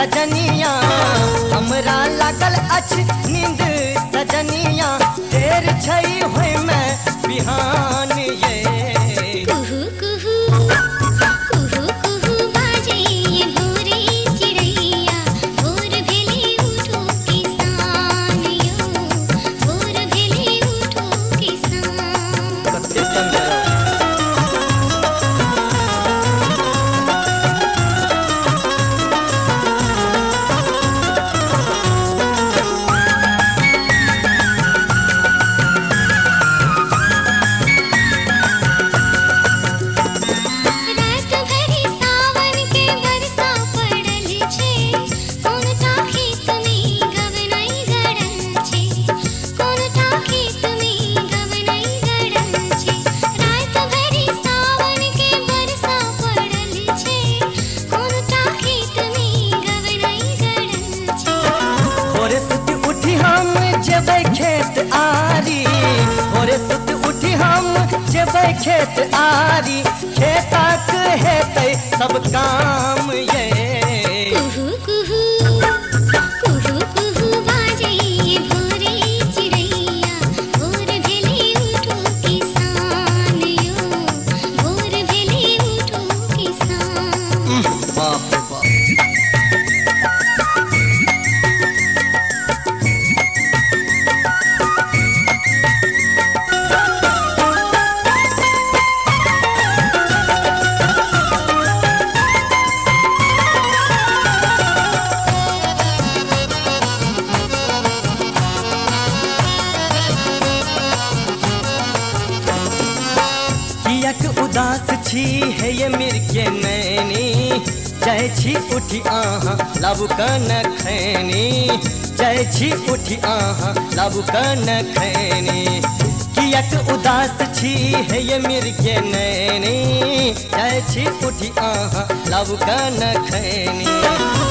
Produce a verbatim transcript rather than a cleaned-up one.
सजनिया हमरा लागल अछि नींद सजनिया देर छई होय मैं बिहान ये कुहू कुहू कुहू कुहू बाजे ये भोरे चिड़ैया भोर भेले उठो किसान यो भोर भेले उठो किसान कते चंद्र खेत आरी भोरे सुत उठी हम जेबै खेत आरी खेतक हेतै सब काम ये कुहू कुहू कुहू कुहू बाजे ये भोरे चिड़ैया भोर भेले उठो किसान यो भोर भेले उठो किसान बाप रे बाप उदास छी है ये मिर्गे नैनी जय छी उठी आहा लाबू कन खैनी जय छी उठी आहा लाबू कन खैनी कियक उदास छी है ये मिर्गे नैनी जय छी उठी आहा लाबू कन खैनी